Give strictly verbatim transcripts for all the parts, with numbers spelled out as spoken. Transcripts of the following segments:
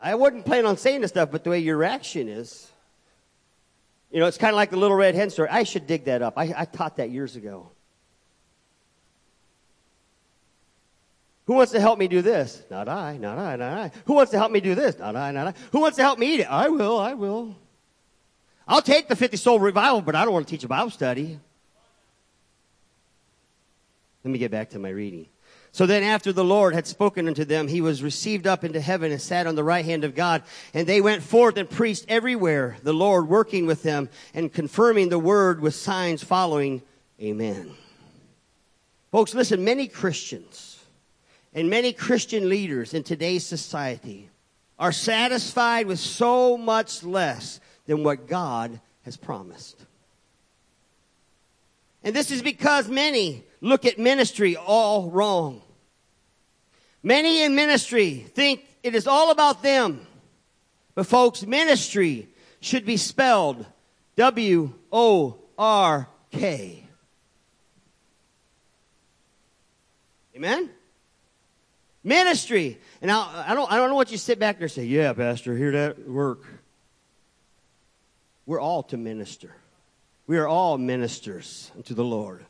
I wasn't planning on saying this stuff, but the way your reaction is, you know, it's kind of like the little red hen story. I should dig that up. I, I taught that years ago. Who wants to help me do this? Not I, not I, not I. Who wants to help me do this? Not I, not I. Who wants to help me eat it? I will, I will. I'll take the fifty soul revival, but I don't want to teach a Bible study. Let me get back to my reading. So then after the Lord had spoken unto them, he was received up into heaven and sat on the right hand of God. And they went forth and preached everywhere, the Lord working with them and confirming the word with signs following. Amen. Folks, listen, many Christians and many Christian leaders in today's society are satisfied with so much less than what God has promised. And this is because many look at ministry all wrong. Many in ministry think it is all about them. But folks, ministry should be spelled W O R K. Amen? Ministry. And now, I don't, I don't know what you sit back there and say, yeah, Pastor, hear that work. We're all to minister. We are all ministers unto the Lord.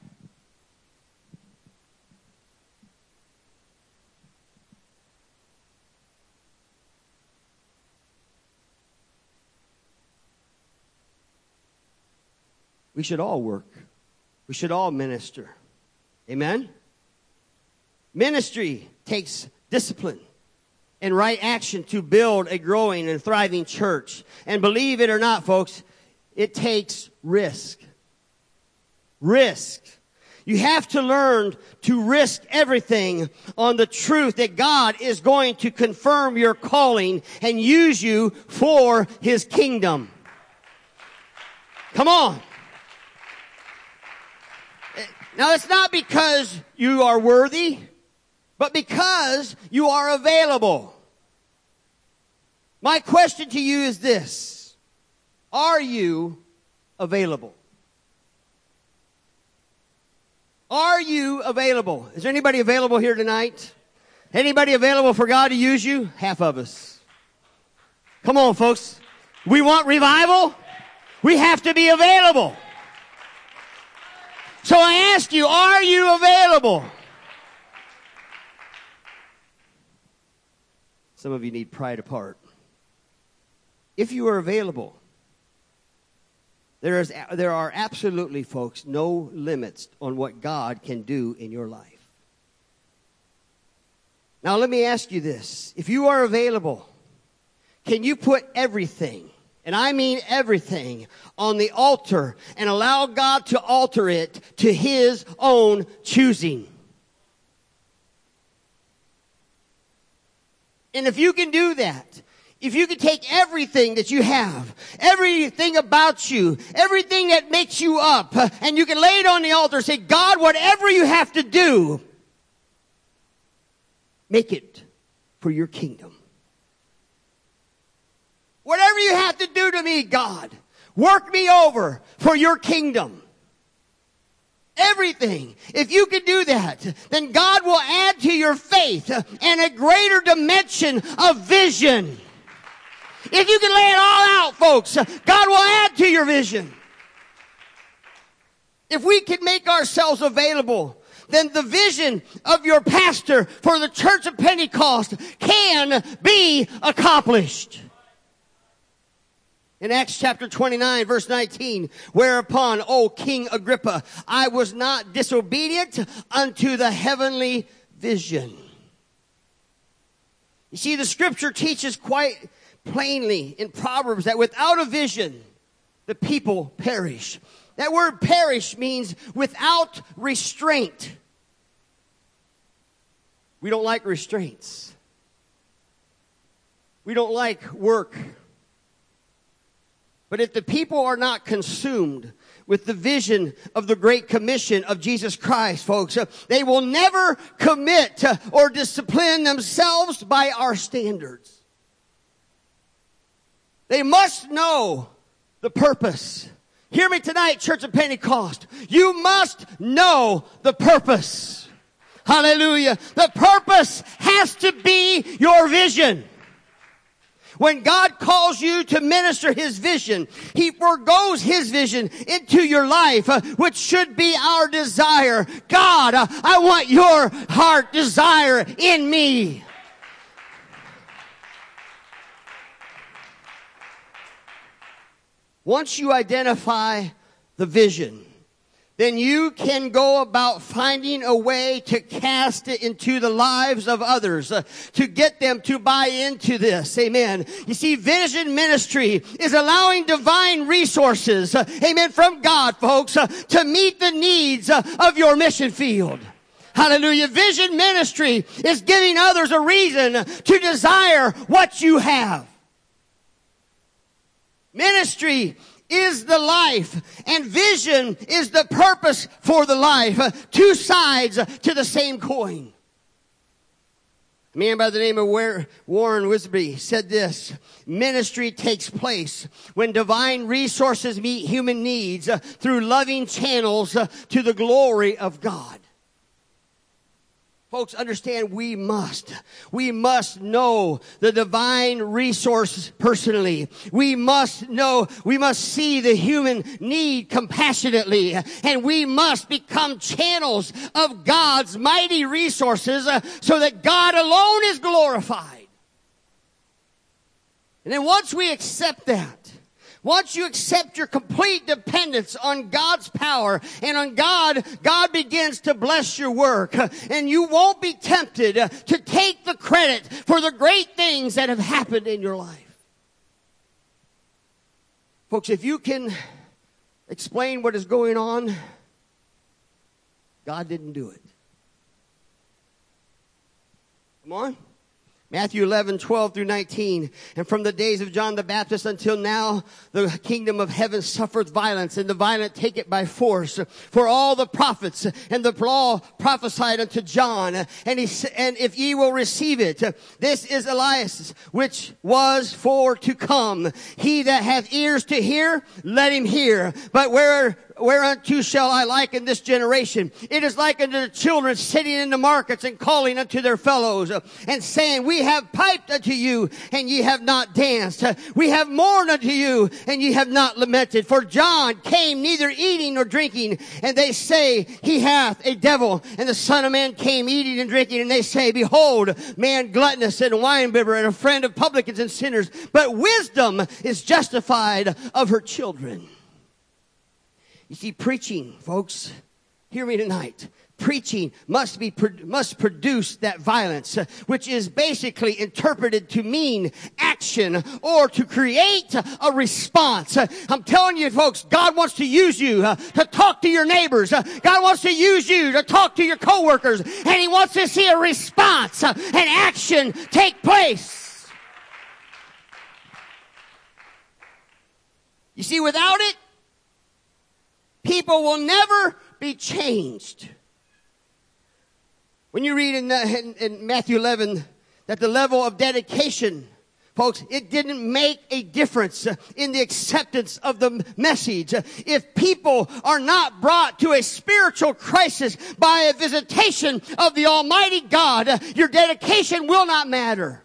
We should all work. We should all minister. Amen? Ministry takes discipline and right action to build a growing and thriving church. And believe it or not, folks, it takes risk. Risk. You have to learn to risk everything on the truth that God is going to confirm your calling and use you for His kingdom. Come on. Now, it's not because you are worthy, but because you are available. My question to you is this. Are you available? Are you available? Is there anybody available here tonight? Anybody available for God to use you? Half of us. Come on, folks. We want revival. We have to be available. So I ask you, are you available? Some of you need pride apart. If you are available, there is there are absolutely, folks, no limits on what God can do in your life. Now let me ask you this. If you are available, can you put everything, and I mean everything, on the altar and allow God to alter it to His own choosing? And if you can do that, if you can take everything that you have, everything about you, everything that makes you up, and you can lay it on the altar and say, God, whatever you have to do, make it for your kingdom. Whatever you have to do to me, God, work me over for your kingdom. Everything. If you can do that, then God will add to your faith and a greater dimension of vision. If you can lay it all out, folks, God will add to your vision. If we can make ourselves available, then the vision of your pastor for the Church of Pentecost can be accomplished. In Acts chapter twenty-nine, verse nineteen, whereupon, O King Agrippa, I was not disobedient unto the heavenly vision. You see, the scripture teaches quite plainly in Proverbs that without a vision, the people perish. That word perish means without restraint. We don't like restraints. We don't like work. But if the people are not consumed with the vision of the Great Commission of Jesus Christ, folks, uh, they will never commit uh, or discipline themselves by our standards. They must know the purpose. Hear me tonight, Church of Pentecost. You must know the purpose. Hallelujah. The purpose has to be your vision. When God calls you to minister His vision, He forgoes His vision into your life, uh, which should be our desire. God, uh, I want your heart desire in me. Once you identify the vision, then you can go about finding a way to cast it into the lives of others, uh, to get them to buy into this. Amen. You see, vision ministry is allowing divine resources, uh, amen, from God, folks, uh, to meet the needs uh, of your mission field. Hallelujah. Vision ministry is giving others a reason to desire what you have. Ministry is the life, and vision is the purpose for the life. Uh, two sides uh, to the same coin. A man by the name of Warren Wiersbe said this: ministry takes place when divine resources meet human needs uh, through loving channels uh, to the glory of God. Folks, understand we must. We must know the divine resource personally. We must know, we must see the human need compassionately. And we must become channels of God's mighty resources uh, so that God alone is glorified. And then once we accept that, once you accept your complete dependence on God's power and on God, God begins to bless your work. And you won't be tempted to take the credit for the great things that have happened in your life. Folks, if you can explain what is going on, God didn't do it. Come on. Matthew eleven, twelve through nineteen. And from the days of John the Baptist until now, the kingdom of heaven suffereth violence, and the violent take it by force. For all the prophets and the law prophesied unto John. And he and if ye will receive it, this is Elias, which was for to come. He that hath ears to hear, let him hear. But where Whereunto shall I liken this generation? It is like unto the children sitting in the markets and calling unto their fellows and saying, we have piped unto you and ye have not danced. We have mourned unto you and ye have not lamented. For John came neither eating nor drinking, and they say he hath a devil. And the Son of Man came eating and drinking, and they say, behold, man gluttonous and winebibber and a friend of publicans and sinners. But wisdom is justified of her children. You see, preaching, folks, hear me tonight. Preaching must be must produce that violence, which is basically interpreted to mean action or to create a response. I'm telling you, folks, God wants to use you uh, to talk to your neighbors. Uh, God wants to use you to talk to your coworkers, and He wants to see a response uh, and action take place. You see, without it, people will never be changed. When you read in, uh, in, in Matthew eleven that the level of dedication, folks, it didn't make a difference in the acceptance of the message. If people are not brought to a spiritual crisis by a visitation of the Almighty God, your dedication will not matter.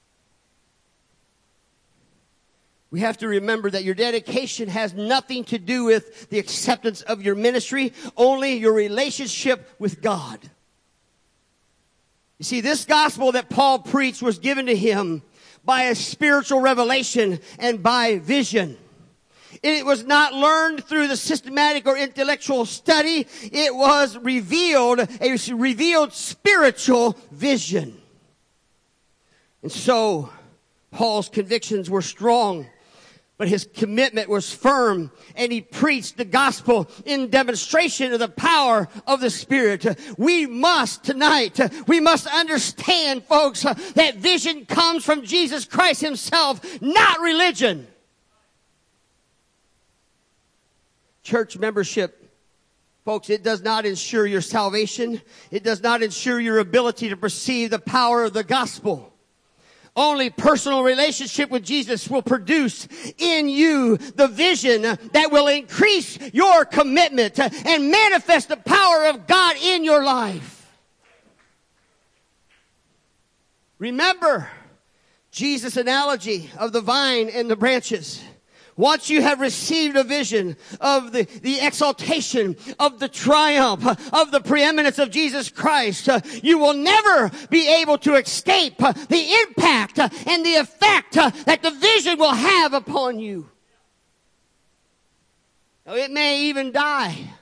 We have to remember that your dedication has nothing to do with the acceptance of your ministry, only your relationship with God. You see, this gospel that Paul preached was given to him by a spiritual revelation and by vision. It was not learned through the systematic or intellectual study. It was revealed, a revealed spiritual vision. And so, Paul's convictions were strong, but his commitment was firm, and he preached the gospel in demonstration of the power of the Spirit. We must tonight, we must understand, folks, that vision comes from Jesus Christ Himself, not religion. Church membership, folks, it does not ensure your salvation. It does not ensure your ability to perceive the power of the gospel. Only personal relationship with Jesus will produce in you the vision that will increase your commitment and manifest the power of God in your life. Remember, Jesus' analogy of the vine and the branches. Once you have received a vision of the, the exaltation, of the triumph, of the preeminence of Jesus Christ, uh, you will never be able to escape uh, the impact uh, and the effect uh, that the vision will have upon you. Now, it may even die,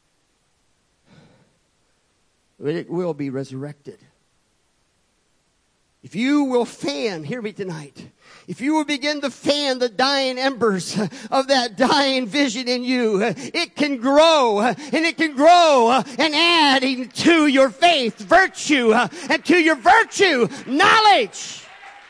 but it will be resurrected. If you will fan, hear me tonight, if you will begin to fan the dying embers of that dying vision in you, it can grow, and it can grow and adding to your faith, virtue, and to your virtue, knowledge.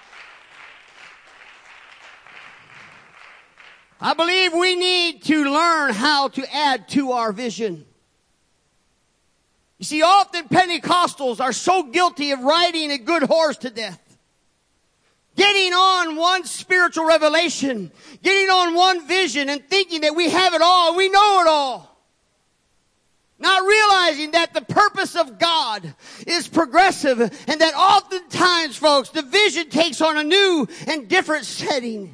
I believe we need to learn how to add to our vision. You see, often Pentecostals are so guilty of riding a good horse to death. Getting on one spiritual revelation, getting on one vision and thinking that we have it all, we know it all. Not realizing that the purpose of God is progressive and that oftentimes, folks, the vision takes on a new and different setting.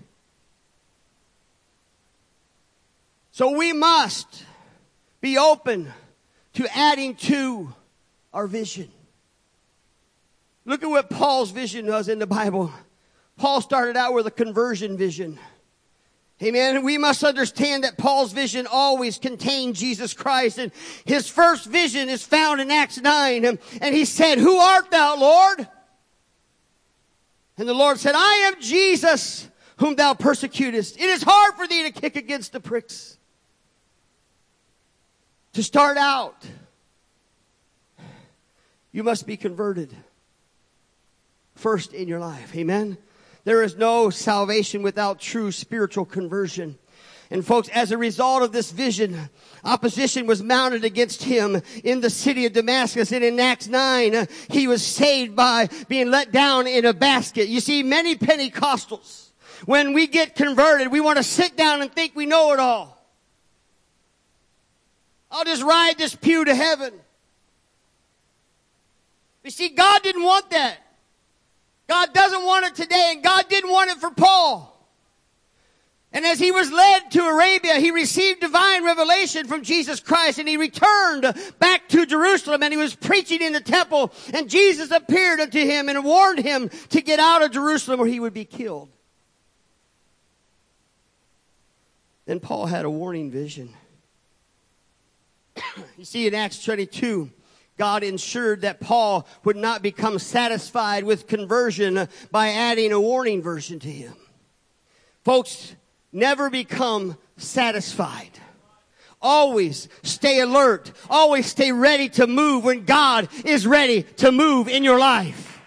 So we must be open to adding to our vision. Look at what Paul's vision was in the Bible. Paul started out with a conversion vision. Amen. We must understand that Paul's vision always contained Jesus Christ. And his first vision is found in Acts nine. And he said, "Who art thou, Lord?" And the Lord said, "I am Jesus whom thou persecutest." It is hard for thee to kick against the pricks. To start out, you must be converted first in your life. Amen. There is no salvation without true spiritual conversion. And folks, as a result of this vision, opposition was mounted against him in the city of Damascus. And in Acts nine, he was saved by being let down in a basket. You see, many Pentecostals, when we get converted, we want to sit down and think we know it all. I'll just ride this pew to heaven. You see, God didn't want that. God doesn't want it today, and God didn't want it for Paul. And as he was led to Arabia, he received divine revelation from Jesus Christ, and he returned back to Jerusalem, and he was preaching in the temple, and Jesus appeared unto him and warned him to get out of Jerusalem or he would be killed. Then Paul had a warning vision. You see, in Acts twenty-two, God ensured that Paul would not become satisfied with conversion by adding a warning version to him. Folks, never become satisfied. Always stay alert. Always stay ready to move when God is ready to move in your life.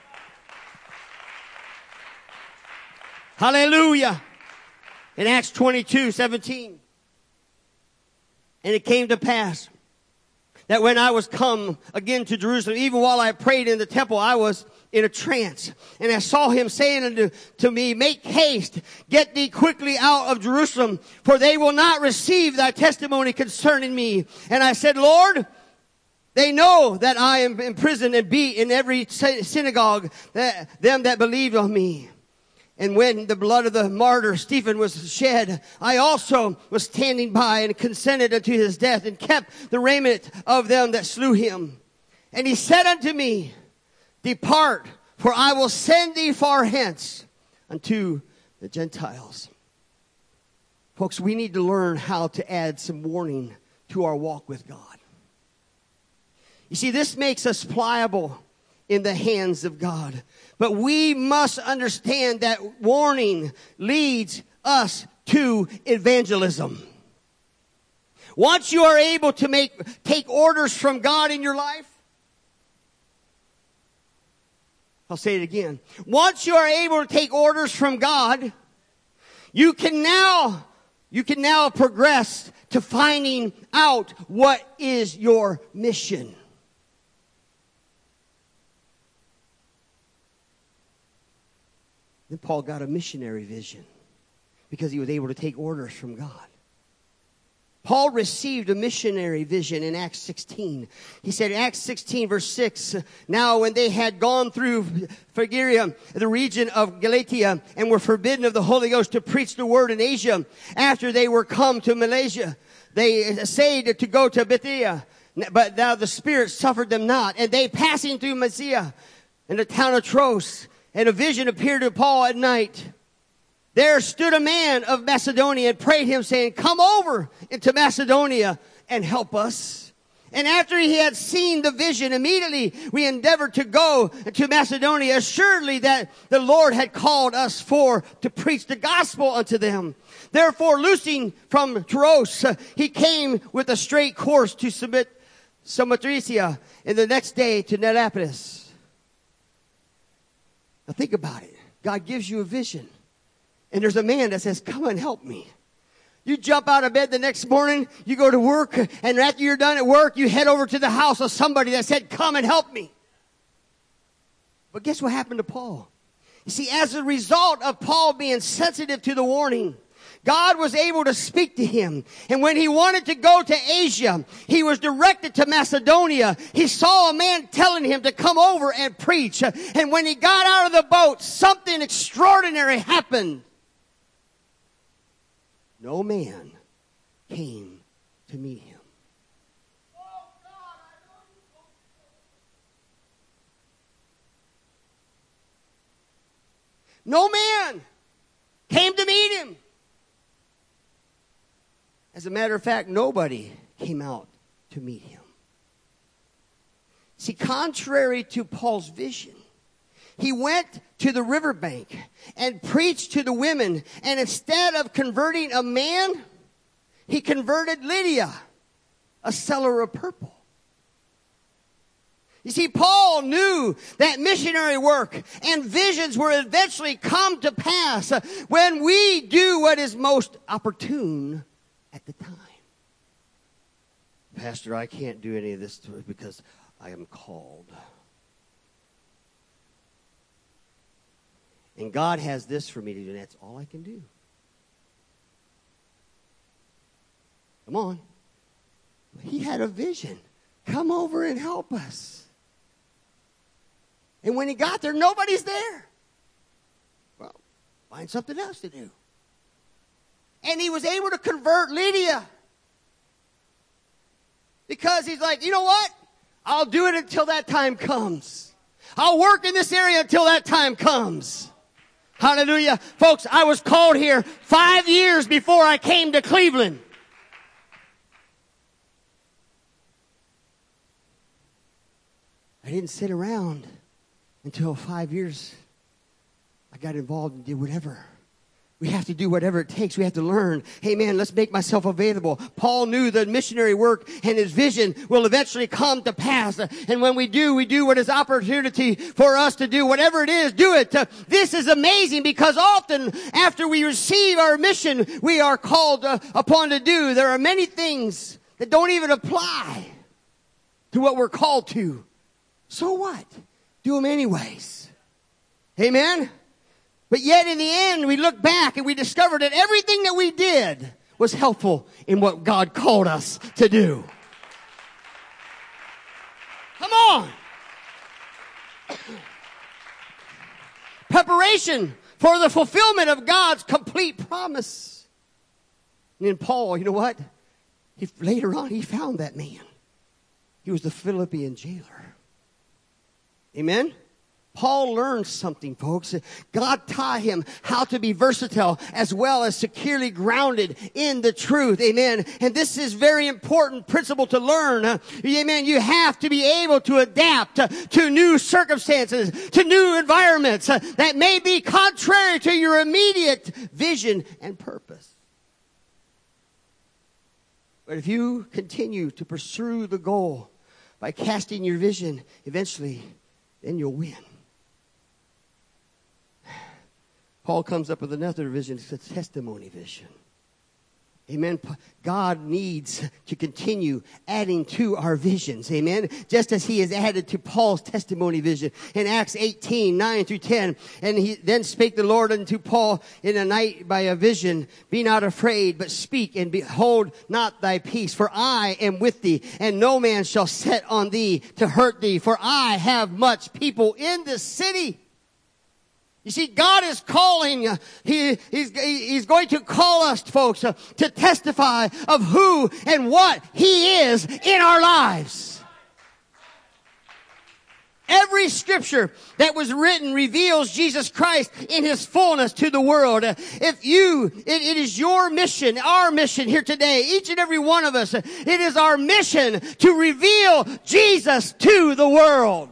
Hallelujah. In Acts twenty-two seventeen. And it came to pass that when I was come again to Jerusalem, even while I prayed in the temple, I was in a trance. And I saw him saying unto to me, "Make haste, get thee quickly out of Jerusalem, for they will not receive thy testimony concerning me." And I said, "Lord, they know that I am imprisoned and beat in every synagogue, that, them that believe on me. And when the blood of the martyr Stephen was shed, I also was standing by and consented unto his death and kept the raiment of them that slew him. And he said unto me, Depart, for I will send thee far hence unto the Gentiles." Folks, we need to learn how to add some warning to our walk with God. You see, this makes us pliable in the hands of God. But we must understand that warning leads us to evangelism. Once you are able to make take orders from God in your life, I'll say it again. Once you are able to take orders from God, you can now you can now progress to finding out what is your mission. Then Paul got a missionary vision because he was able to take orders from God. Paul received a missionary vision in Acts sixteen. He said in Acts sixteen verse six, now when they had gone through Phrygia, the region of Galatia, and were forbidden of the Holy Ghost to preach the word in Asia, after they were come to Malaysia, they essayed to go to Bithynia, but now the Spirit suffered them not. And they passing through Mysia and the town of Troas, and a vision appeared to Paul at night. There stood a man of Macedonia and prayed him, saying, come over into Macedonia and help us. And after he had seen the vision, immediately we endeavored to go to Macedonia, assuredly that the Lord had called us for to preach the gospel unto them. Therefore, loosing from Troas, uh, he came with a straight course to submit Samothracia, and the next day to Neapolis. Now think about it. God gives you a vision. And there's a man that says, come and help me. You jump out of bed the next morning, you go to work, and after you're done at work, you head over to the house of somebody that said, come and help me. But guess what happened to Paul? You see, as a result of Paul being sensitive to the warning, God was able to speak to him. And when he wanted to go to Asia, he was directed to Macedonia. He saw a man telling him to come over and preach. And when he got out of the boat, something extraordinary happened. No man came to meet him. No man came to meet him. As a matter of fact, nobody came out to meet him. See, contrary to Paul's vision, he went to the riverbank and preached to the women. And instead of converting a man, he converted Lydia, a seller of purple. You see, Paul knew that missionary work and visions will eventually come to pass when we do what is most opportune at the time. Pastor, I can't do any of this because I am called. And God has this for me to do, and that's all I can do. Come on. He had a vision. Come over and help us. And when he got there, nobody's there. Well, find something else to do. And he was able to convert Lydia. Because he's like, you know what? I'll do it until that time comes. I'll work in this area until that time comes. Hallelujah. Folks, I was called here five years before I came to Cleveland. I didn't sit around until five years. I got involved and did whatever. We have to do whatever it takes. We have to learn. Hey, man, let's make myself available. Paul knew that missionary work and his vision will eventually come to pass. And when we do, we do what is opportunity for us to do. Whatever it is, do it. This is amazing because often after we receive our mission, we are called uh, upon to do. There are many things that don't even apply to what we're called to. So what? Do them anyways. Amen? But yet in the end, we look back and we discover that everything that we did was helpful in what God called us to do. Come on. Preparation for the fulfillment of God's complete promise. And then Paul, you know what? He, later on, he found that man. He was the Philippian jailer. Amen? Paul learned something, folks. God taught him how to be versatile as well as securely grounded in the truth. Amen. And this is very important principle to learn. Amen. You have to be able to adapt to new circumstances, to new environments that may be contrary to your immediate vision and purpose. But if you continue to pursue the goal by casting your vision, eventually, then you'll win. Paul comes up with another vision. It's a testimony vision. Amen. God needs to continue adding to our visions. Amen. Just as he has added to Paul's testimony vision in Acts eighteen, nine through ten. And he then spake the Lord unto Paul in a night by a vision. Be not afraid, but speak and behold not thy peace. For I am with thee, and no man shall set on thee to hurt thee. For I have much people in this city. You see, God is calling, uh, he, he's, he's going to call us, folks, uh, to testify of who and what He is in our lives. Every scripture that was written reveals Jesus Christ in His fullness to the world. Uh, if you, it, it is your mission, our mission here today, each and every one of us, uh, it is our mission to reveal Jesus to the world.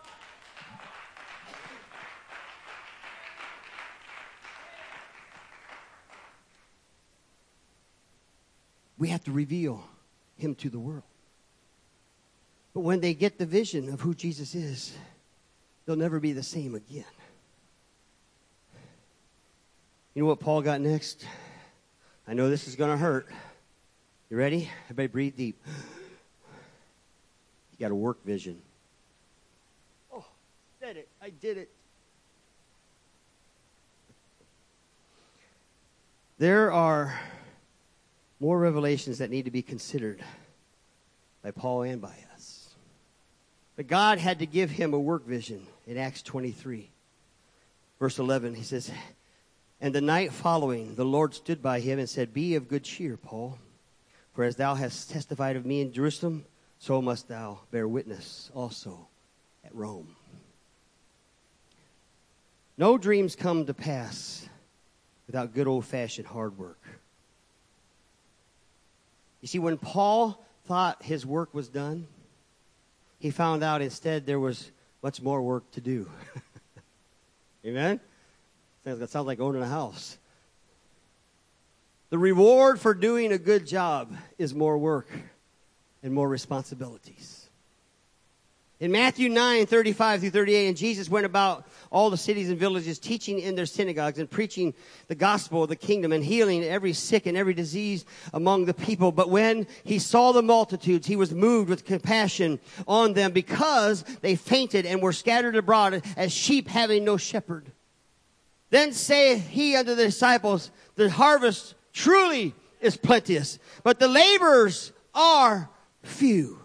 We have to reveal Him to the world. But when they get the vision of who Jesus is, they'll never be the same again. You know what Paul got next? I know this is going to hurt. You ready? Everybody breathe deep. You got a work vision. Oh, said it. I did it. There are more revelations that need to be considered by Paul and by us. But God had to give him a work vision in Acts twenty-three. Verse eleven, he says, And the night following, the Lord stood by him and said, Be of good cheer, Paul, for as thou hast testified of me in Jerusalem, so must thou bear witness also at Rome. No dreams come to pass without good old-fashioned hard work. You see, when Paul thought his work was done, he found out instead there was much more work to do. Amen? That sounds like owning a house. The reward for doing a good job is more work and more responsibilities. In Matthew nine, thirty-five through thirty-eight, and Jesus went about all the cities and villages, teaching in their synagogues and preaching the gospel of the kingdom and healing every sick and every disease among the people. But when he saw the multitudes, he was moved with compassion on them because they fainted and were scattered abroad as sheep having no shepherd. Then saith he unto the disciples, The harvest truly is plenteous, but the laborers are few.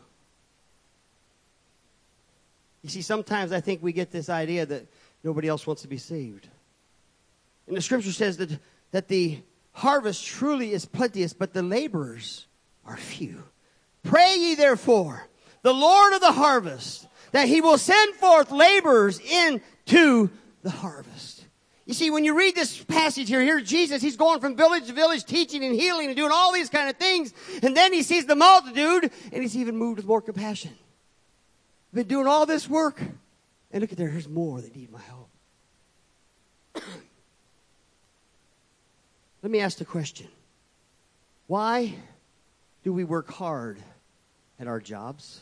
You see, sometimes I think we get this idea that nobody else wants to be saved. And the scripture says that, that the harvest truly is plenteous, but the laborers are few. Pray ye therefore the Lord of the harvest, that He will send forth laborers into the harvest. You see, when you read this passage here, here's Jesus. He's going from village to village, teaching and healing and doing all these kind of things. And then he sees the multitude, and he's even moved with more compassion. I've been doing all this work, and look at there, here's more that need my help. Let me ask the question. Why do we work hard at our jobs?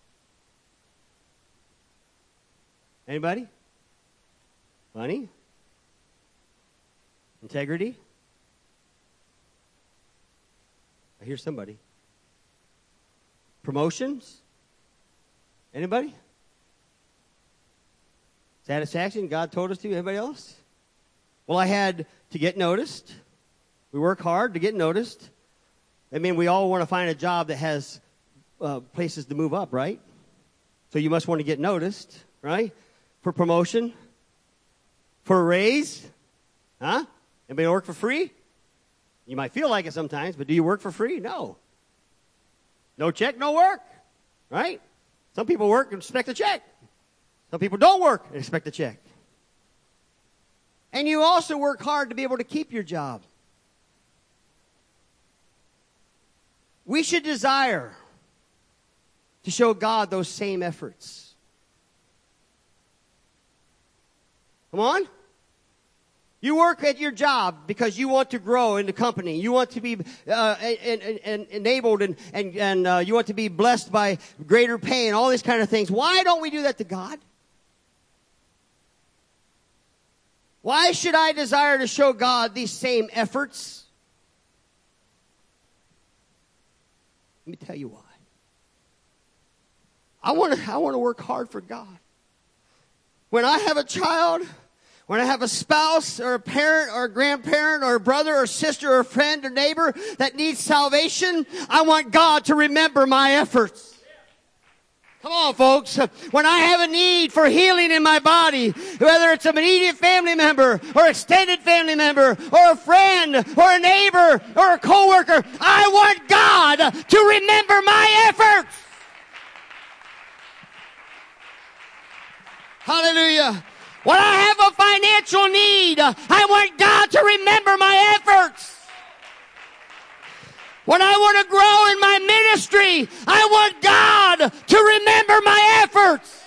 Anybody? Money? Integrity? I hear somebody. Promotions? Anybody? Satisfaction? God told us to. Anybody else? Well, I had to get noticed. We work hard to get noticed. I mean, we all want to find a job that has uh, places to move up, right? So you must want to get noticed, right? For promotion? For a raise? Huh? Anybody work for free? You might feel like it sometimes, but do you work for free? No. No check, no work, right? Some people work and expect a check. Some people don't work and expect a check. And you also work hard to be able to keep your job. We should desire to show God those same efforts. Come on. You work at your job because you want to grow in the company. You want to be uh, en- en- en- enabled and, and, and uh, you want to be blessed by greater pay and all these kind of things. Why don't we do that to God? Why should I desire to show God these same efforts? Let me tell you why. I want to I want to work hard for God. When I have a child, when I have a spouse or a parent or a grandparent or a brother or sister or a friend or neighbor that needs salvation, I want God to remember my efforts. Come on, folks. When I have a need for healing in my body, whether it's an immediate family member or extended family member or a friend or a neighbor or a coworker, I want God to remember my efforts. Hallelujah. When I have a financial need, I want God to remember my efforts. When I want to grow in my ministry, I want God to remember my efforts.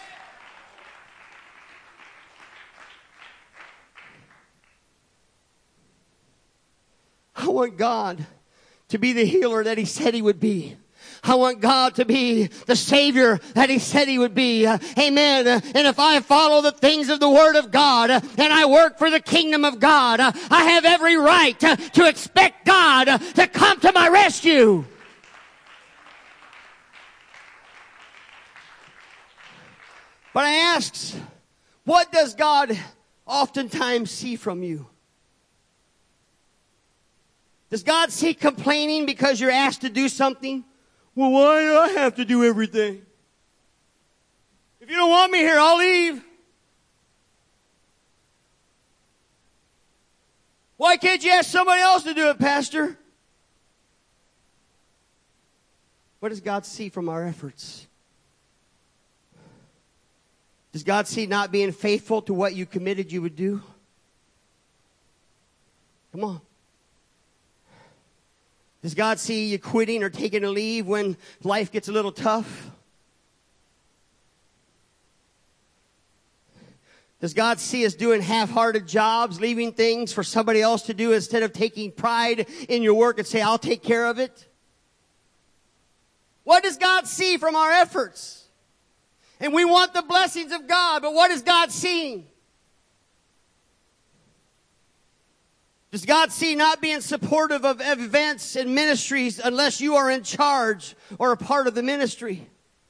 I want God to be the healer that He said He would be. I want God to be the Savior that He said He would be. Uh, amen. Uh, and if I follow the things of the Word of God uh, and I work for the kingdom of God, uh, I have every right uh, to expect God uh, to come to my rescue. But I ask, what does God oftentimes see from you? Does God see complaining because you're asked to do something? Well, why do I have to do everything? If you don't want me here, I'll leave. Why can't you ask somebody else to do it, Pastor? What does God see from our efforts? Does God see not being faithful to what you committed you would do? Come on. Does God see you quitting or taking a leave when life gets a little tough? Does God see us doing half-hearted jobs, leaving things for somebody else to do instead of taking pride in your work and say, I'll take care of it? What does God see from our efforts? And we want the blessings of God, but what is God seeing? Does God see not being supportive of events and ministries unless you are in charge or a part of the ministry?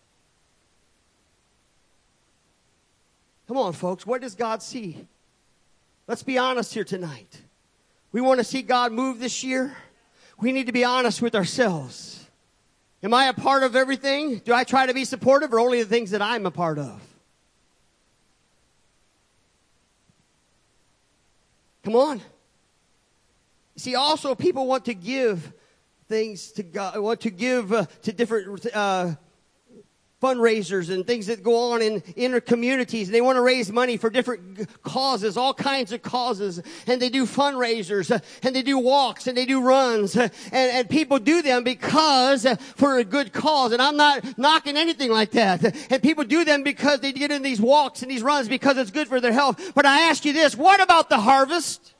Come on, folks. What does God see? Let's be honest here tonight. We want to see God move this year. We need to be honest with ourselves. Am I a part of everything? Do I try to be supportive or only the things that I'm a part of? Come on. See, also people want to give things to God, want to give uh, to different uh, fundraisers and things that go on in inner communities. And they want to raise money for different causes, all kinds of causes. And they do fundraisers, uh, and they do walks, and they do runs. Uh, and, and people do them because uh, for a good cause. And I'm not knocking anything like that. And people do them because they get in these walks and these runs because it's good for their health. But I ask you this, what about the harvest?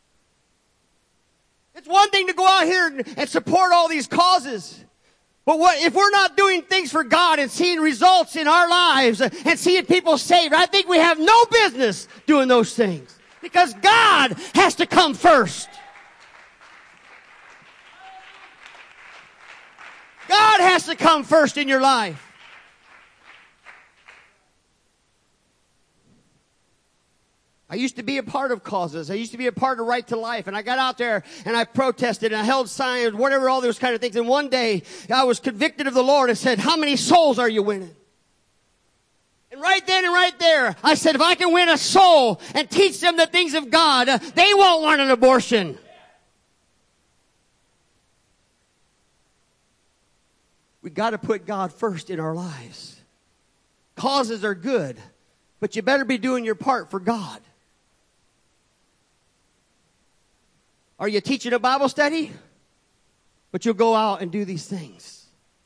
It's one thing to go out here and, and support all these causes. But what if we're not doing things for God and seeing results in our lives and seeing people saved? I think we have no business doing those things because God has to come first. God has to come first in your life. I used to be a part of causes. I used to be a part of Right to Life. And I got out there and I protested and I held signs, whatever, all those kind of things. And one day I was convicted of the Lord and said, how many souls are you winning? And right then and right there, I said, if I can win a soul and teach them the things of God, they won't want an abortion. We got to put God first in our lives. Causes are good, but you better be doing your part for God. Are you teaching a Bible study? But you'll go out and do these things.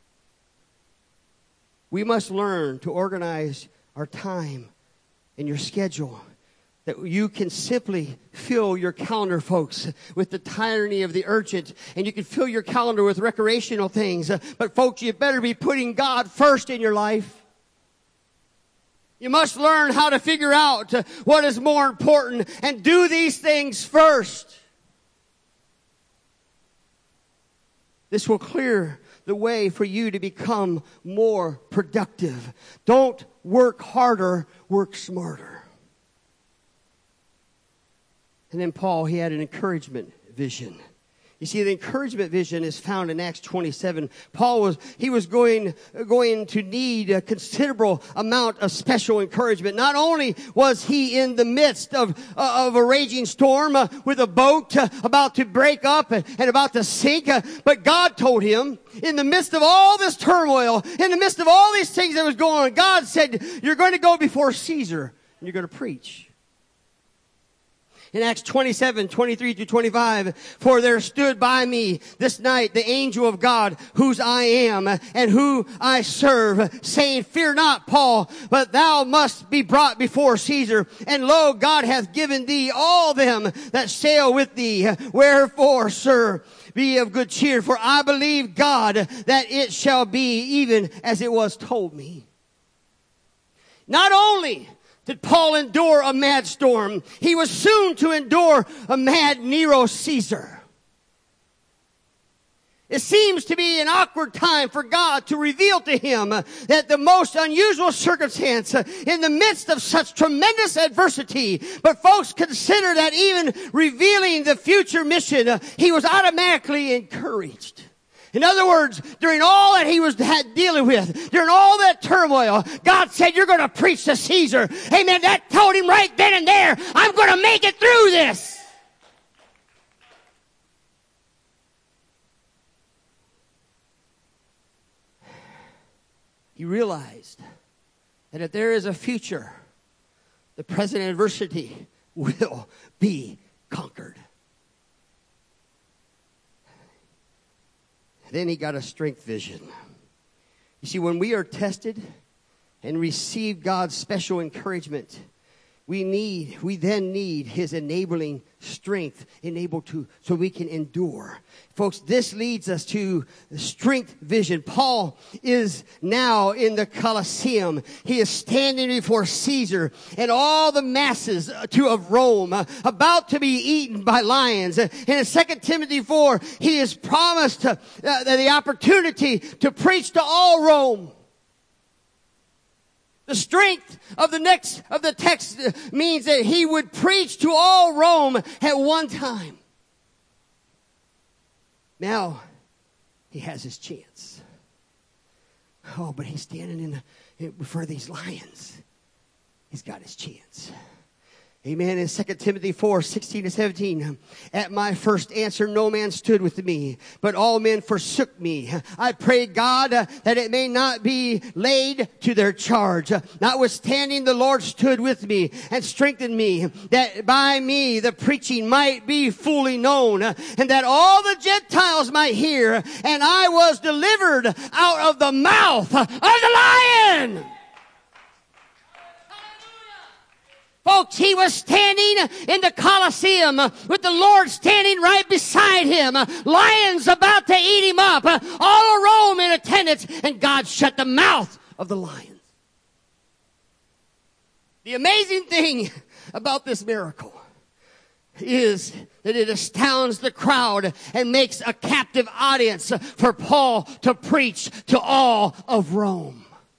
We must learn to organize our time and your schedule. That you can simply fill your calendar, folks, with the tyranny of the urgent. And you can fill your calendar with recreational things. But folks, you better be putting God first in your life. You must learn how to figure out what is more important and do these things first. This will clear the way for you to become more productive. Don't work harder, work smarter. And then Paul, he had an encouragement vision. You see, the encouragement vision is found in Acts twenty-seven. Paul was, he was going, going to need a considerable amount of special encouragement. Not only was he in the midst of, uh, of a raging storm uh, with a boat uh, about to break up and, and about to sink, uh, but God told him, in the midst of all this turmoil, in the midst of all these things that was going on, God said, you're going to go before Caesar and you're going to preach. In Acts twenty-seven, twenty-three through twenty-five, for there stood by me this night the angel of God, whose I am and who I serve, saying, fear not, Paul, but thou must be brought before Caesar. And lo, God hath given thee all them that sail with thee. Wherefore, sir, be of good cheer, for I believe God that it shall be even as it was told me. Not only did Paul endure a mad storm, he was soon to endure a mad Nero Caesar. It seems to be an awkward time for God to reveal to him that the most unusual circumstance in the midst of such tremendous adversity. But folks, consider that even revealing the future mission, he was automatically encouraged. In other words, during all that he was had dealing with, during all that turmoil, God said, you're going to preach to Caesar. Amen. That told him right then and there, I'm going to make it through this. He realized that if there is a future, the present adversity will be conquered. Then he got a strength vision. You see, when we are tested and receive God's special encouragement, we need, we then need his enabling strength enabled to, so we can endure. Folks, this leads us to strength vision. Paul is now in the Colosseum. He is standing before Caesar and all the masses to of Rome, uh, about to be eaten by lions. And in Second Timothy four, he is promised uh, the opportunity to preach to all Rome. The strength of the next of the text means that he would preach to all Rome at one time. Now, he has his chance. Oh, but he's standing in, the, in before these lions. He's got his chance. Amen. In Second Timothy four, sixteen to seventeen, at my first answer, no man stood with me, but all men forsook me. I pray God uh, that it may not be laid to their charge. Uh, notwithstanding, the Lord stood with me and strengthened me, that by me the preaching might be fully known, uh, and that all the Gentiles might hear. And I was delivered out of the mouth of the lion. Folks, he was standing in the Colosseum with the Lord standing right beside him. Lions about to eat him up. All of Rome in attendance. And God shut the mouth of the lions. The amazing thing about this miracle is that it astounds the crowd and makes a captive audience for Paul to preach to all of Rome.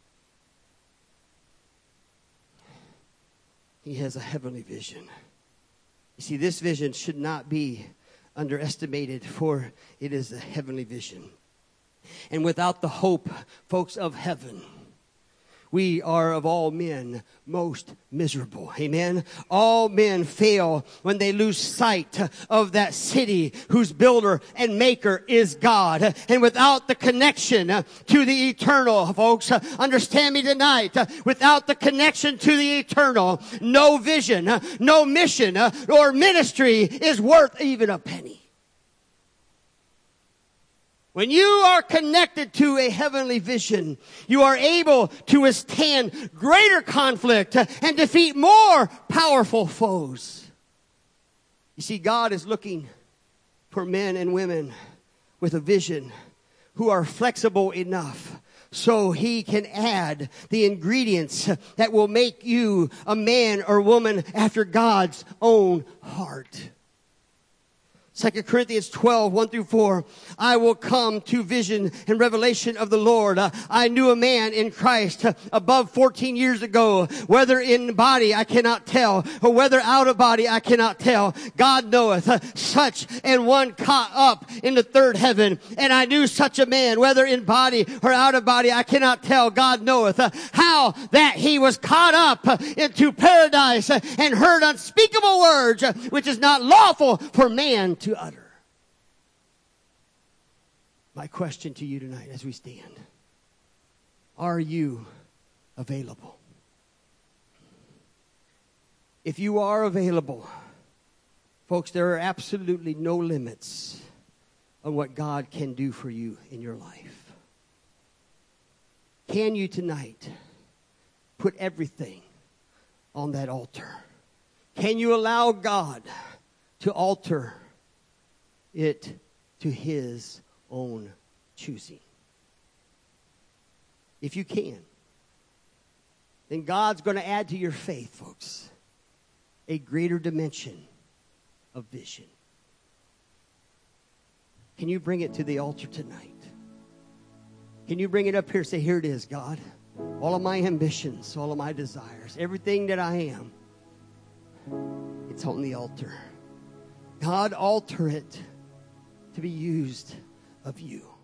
He has a heavenly vision. You see, this vision should not be underestimated, for it is a heavenly vision. And without the hope, folks, of heaven, we are of all men most miserable. Amen. All men fail when they lose sight of that city whose builder and maker is God. And without the connection to the eternal, folks, understand me tonight, without the connection to the eternal, no vision, no mission, or ministry is worth even a penny. When you are connected to a heavenly vision, you are able to withstand greater conflict and defeat more powerful foes. You see, God is looking for men and women with a vision who are flexible enough so he can add the ingredients that will make you a man or woman after God's own heart. Second Corinthians twelve, one through four. I will come to vision and revelation of the Lord. Uh, I knew a man in Christ uh, above fourteen years ago. Whether in body I cannot tell, or whether out of body I cannot tell. God knoweth. Uh, such and one caught up in the third heaven. And I knew such a man, whether in body or out of body I cannot tell. God knoweth. Uh, how that he was caught up uh, into paradise uh, and heard unspeakable words, uh, which is not lawful for man to to utter. My question to you tonight as we stand, are you available? If you are available, folks, there are absolutely no limits on what God can do for you in your life. Can you tonight put everything on that altar? Can you allow God to alter it to his own choosing? If you can, then God's going to add to your faith, folks, a greater dimension of vision. Can you bring it to the altar tonight? Can you bring it up here and say, here it is, God. All of my ambitions, all of my desires, everything that I am, it's on the altar. God, alter it to be used of you.